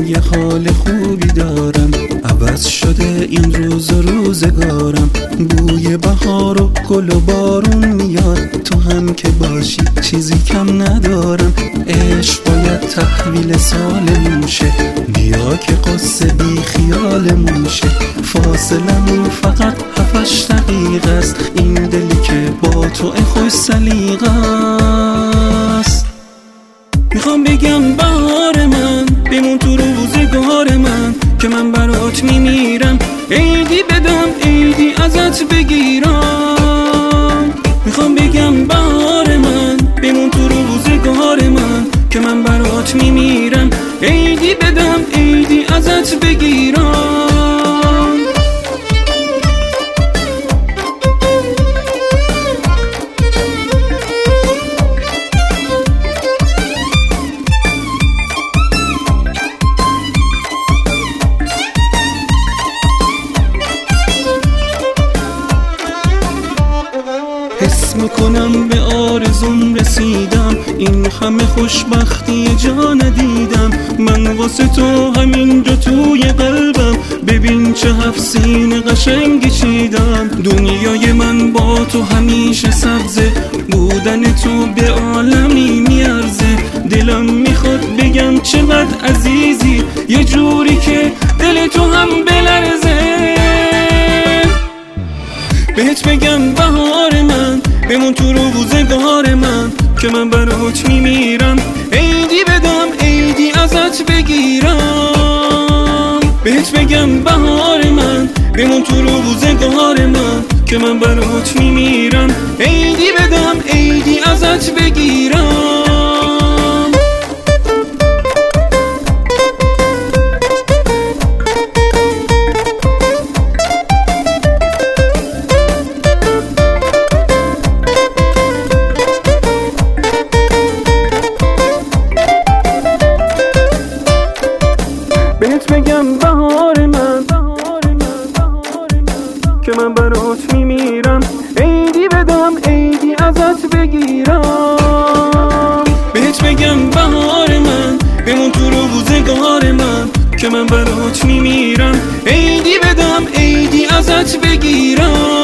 یه حال خوبی دارم، عوض شده این روز و روزگارم. بوی بهار و گل و بارون میاد، تو هم که باشی چیزی کم ندارم. عشق باید تحویل سالمون شه، بیا که قصه بی خیالمون شه. فاصلمون فقط 7-8 دقیقه است، این دلی که با تو خوش سلیقه است. میخوام بگم بهار من، بمون تو روزگار من، که من برات میمیرم. عیدی بدم عیدی ازت بگیرم. میخوام بگم بهار من، بمون تو روزگار من، که من برات میمیرم. عیدی بدم عیدی ازت بگیرم. حس میکنم به آرزوم رسیدم، این همه خوشبختی جا ندیدم. من واسه تو همینجا توی قلبم، ببین چه 7 سین قشنگی چیدم. دنیای من با تو همیشه سبزه، بودن تو به عالمی میارزه. دلم میخواد بگم چقدر عزیزی، یه جوری که دل تو هم بلرزه. بهت بگم بهار من، بمون تو روزگار من، که من برات میمیرم. عیدی بدم عیدی ازت بگیرم. بهت بگم بهار من، بمون تو روزگار من، که من برات میمیرم. عیدی بدم عیدی ازت بگیرم. بهت بگم بهار من، که من برات میمیرم. عیدی بدم عیدی ازت بگیرم. بهت بگم بهار من، بمون تو روزگار من، که من برات میمیرم. عیدی بدم عیدی ازت بگیرم.